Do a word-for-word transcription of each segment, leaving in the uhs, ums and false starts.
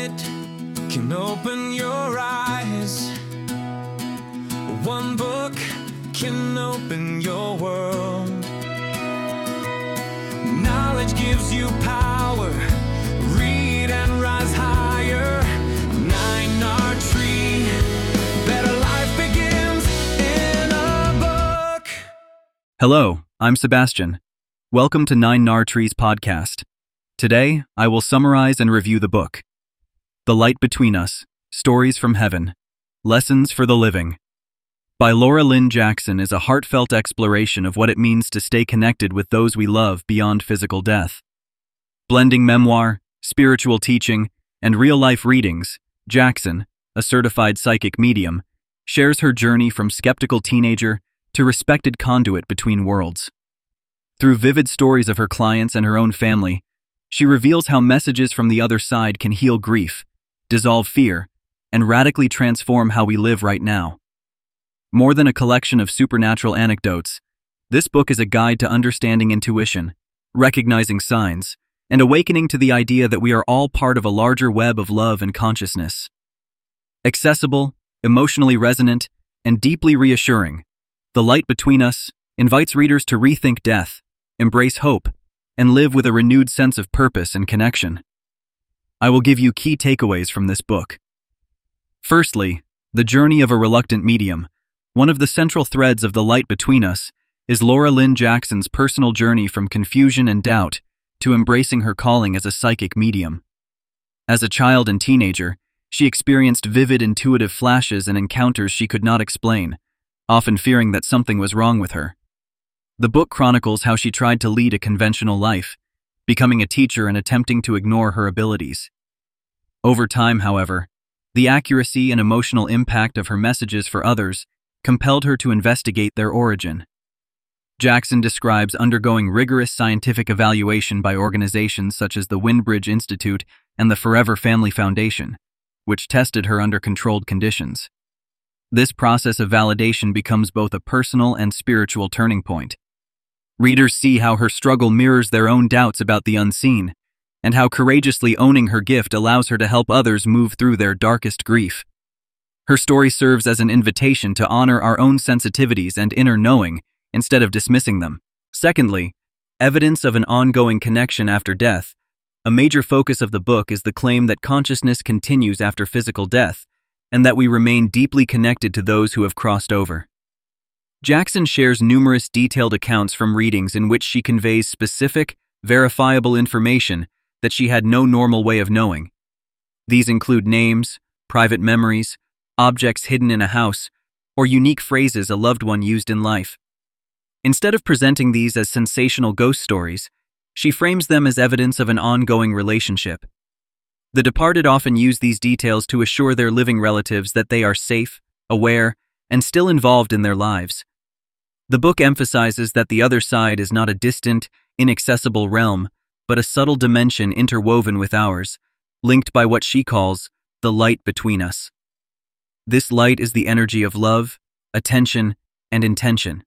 minute can open your eyes. One book can open your world. Knowledge gives you power. Read and rise higher. Nine R Tree. Better life begins in a book. Hello, I'm Sebastian. Welcome to Nine R Tree's podcast. Today, I will summarize and review the book, The Light Between Us, Stories from Heaven, Lessons for the Living, by Laura Lynne Jackson is a heartfelt exploration of what it means to stay connected with those we love beyond physical death. Blending memoir, spiritual teaching, and real-life readings, Jackson, a certified psychic medium, shares her journey from skeptical teenager to respected conduit between worlds. Through vivid stories of her clients and her own family, she reveals how messages from the other side can heal grief, dissolve fear, and radically transform how we live right now. More than a collection of supernatural anecdotes, this book is a guide to understanding intuition, recognizing signs, and awakening to the idea that we are all part of a larger web of love and consciousness. Accessible, emotionally resonant, and deeply reassuring, The Light Between Us invites readers to rethink death, embrace hope, and live with a renewed sense of purpose and connection. I will give you key takeaways from this book. Firstly, the journey of a reluctant medium. One of the central threads of The Light Between Us is Laura Lynne Jackson's personal journey from confusion and doubt to embracing her calling as a psychic medium. As a child and teenager, she experienced vivid intuitive flashes and encounters she could not explain, often fearing that something was wrong with her. The book chronicles how she tried to lead a conventional life, becoming a teacher and attempting to ignore her abilities. Over time, however, the accuracy and emotional impact of her messages for others compelled her to investigate their origin. Jackson describes undergoing rigorous scientific evaluation by organizations such as the Windbridge Institute and the Forever Family Foundation, which tested her under controlled conditions. This process of validation becomes both a personal and spiritual turning point. Readers see how her struggle mirrors their own doubts about the unseen, and how courageously owning her gift allows her to help others move through their darkest grief. Her story serves as an invitation to honor our own sensitivities and inner knowing instead of dismissing them. Secondly, evidence of an ongoing connection after death. A major focus of the book is the claim that consciousness continues after physical death, and that we remain deeply connected to those who have crossed over. Jackson shares numerous detailed accounts from readings in which she conveys specific, verifiable information that she had no normal way of knowing. These include names, private memories, objects hidden in a house, or unique phrases a loved one used in life. Instead of presenting these as sensational ghost stories, she frames them as evidence of an ongoing relationship. The departed often use these details to assure their living relatives that they are safe, aware, and still involved in their lives. The book emphasizes that the other side is not a distant, inaccessible realm, but a subtle dimension interwoven with ours, linked by what she calls the light between us. This light is the energy of love, attention, and intention.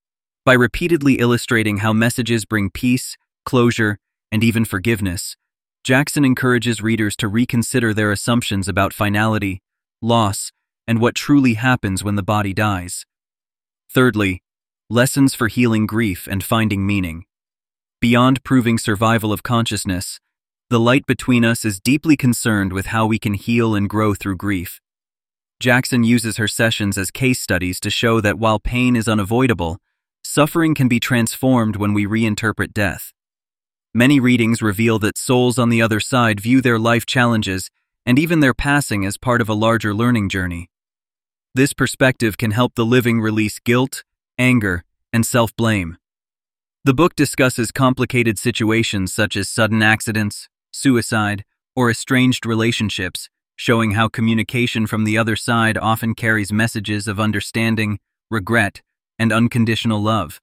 By repeatedly illustrating how messages bring peace, closure, and even forgiveness, Jackson encourages readers to reconsider their assumptions about finality, loss, and what truly happens when the body dies. Thirdly, lessons for healing grief and finding meaning. Beyond proving survival of consciousness, The Light Between Us is deeply concerned with how we can heal and grow through grief. Jackson uses her sessions as case studies to show that while pain is unavoidable, suffering can be transformed when we reinterpret death. Many readings reveal that souls on the other side view their life challenges and even their passing as part of a larger learning journey. This perspective can help the living release guilt, anger, and self-blame. The book discusses complicated situations such as sudden accidents, suicide, or estranged relationships, showing how communication from the other side often carries messages of understanding, regret, and unconditional love.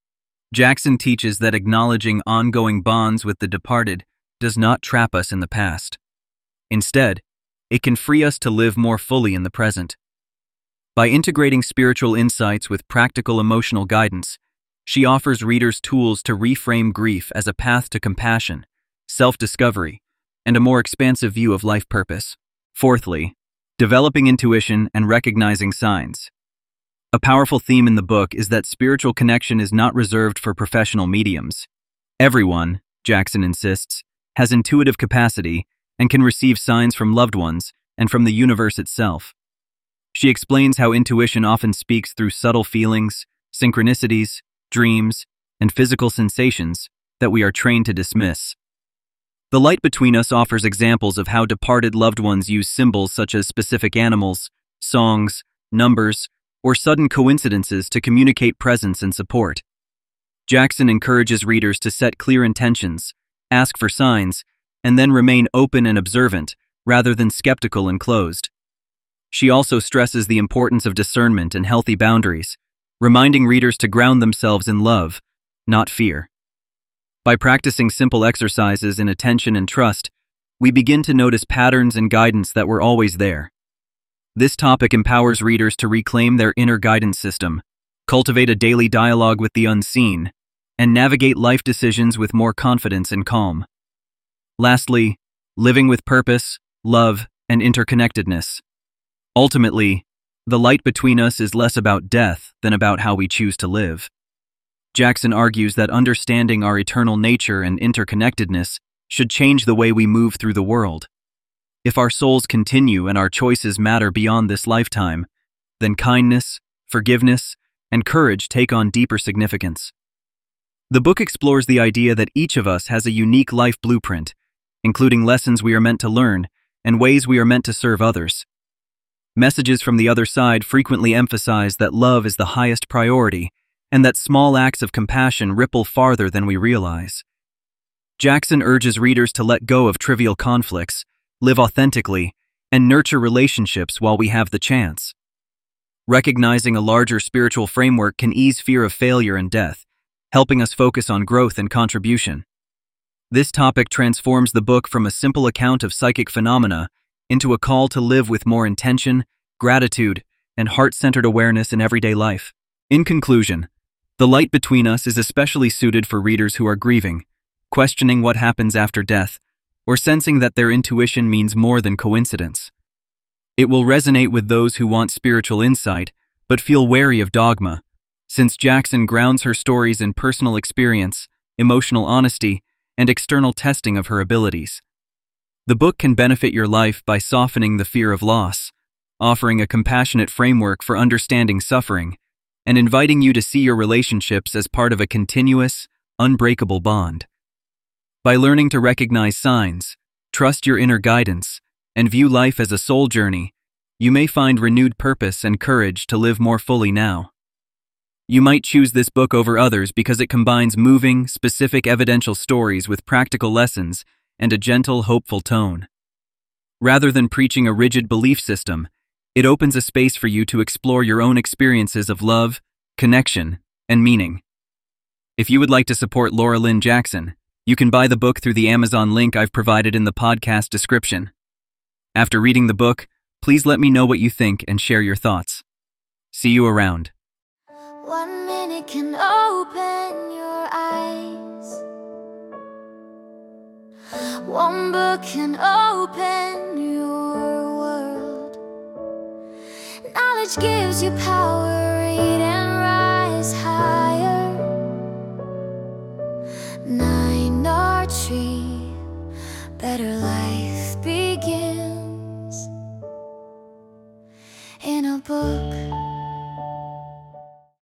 Jackson teaches that acknowledging ongoing bonds with the departed does not trap us in the past. Instead, it can free us to live more fully in the present. By integrating spiritual insights with practical emotional guidance, she offers readers tools to reframe grief as a path to compassion, self-discovery, and a more expansive view of life purpose. Fourthly, developing intuition and recognizing signs. A powerful theme in the book is that spiritual connection is not reserved for professional mediums. Everyone, Jackson insists, has intuitive capacity and can receive signs from loved ones and from the universe itself. She explains how intuition often speaks through subtle feelings, synchronicities, dreams, and physical sensations that we are trained to dismiss. The Light Between Us offers examples of how departed loved ones use symbols such as specific animals, songs, numbers, or sudden coincidences to communicate presence and support. Jackson encourages readers to set clear intentions, ask for signs, and then remain open and observant, rather than skeptical and closed. She also stresses the importance of discernment and healthy boundaries, reminding readers to ground themselves in love, not fear. By practicing simple exercises in attention and trust, we begin to notice patterns and guidance that were always there. This topic empowers readers to reclaim their inner guidance system, cultivate a daily dialogue with the unseen, and navigate life decisions with more confidence and calm. Lastly, living with purpose, love, and interconnectedness. Ultimately, The Light Between Us is less about death than about how we choose to live. Jackson argues that understanding our eternal nature and interconnectedness should change the way we move through the world. If our souls continue and our choices matter beyond this lifetime, then kindness, forgiveness, and courage take on deeper significance. The book explores the idea that each of us has a unique life blueprint, including lessons we are meant to learn and ways we are meant to serve others. Messages from the other side frequently emphasize that love is the highest priority and that small acts of compassion ripple farther than we realize. Jackson urges readers to let go of trivial conflicts, live authentically, and nurture relationships while we have the chance. Recognizing a larger spiritual framework can ease fear of failure and death, helping us focus on growth and contribution. This topic transforms the book from a simple account of psychic phenomena into a call to live with more intention, gratitude, and heart-centered awareness in everyday life. In conclusion, The Light Between Us is especially suited for readers who are grieving, questioning what happens after death, or sensing that their intuition means more than coincidence. It will resonate with those who want spiritual insight, but feel wary of dogma, since Jackson grounds her stories in personal experience, emotional honesty, and external testing of her abilities. The book can benefit your life by softening the fear of loss, offering a compassionate framework for understanding suffering, and inviting you to see your relationships as part of a continuous, unbreakable bond. By learning to recognize signs, trust your inner guidance, and view life as a soul journey, you may find renewed purpose and courage to live more fully now. You might choose this book over others because it combines moving, specific evidential stories with practical lessons and a gentle, hopeful tone. Rather than preaching a rigid belief system, it opens a space for you to explore your own experiences of love, connection, and meaning. If you would like to support Laura Lynn Jackson, you can buy the book through the Amazon link I've provided in the podcast description. After reading the book, please let me know what you think and share your thoughts. See you around. One minute can open your eyes. One book can open your world. Knowledge gives you power, read and rise higher. Nine R Tree, better life begins in a book.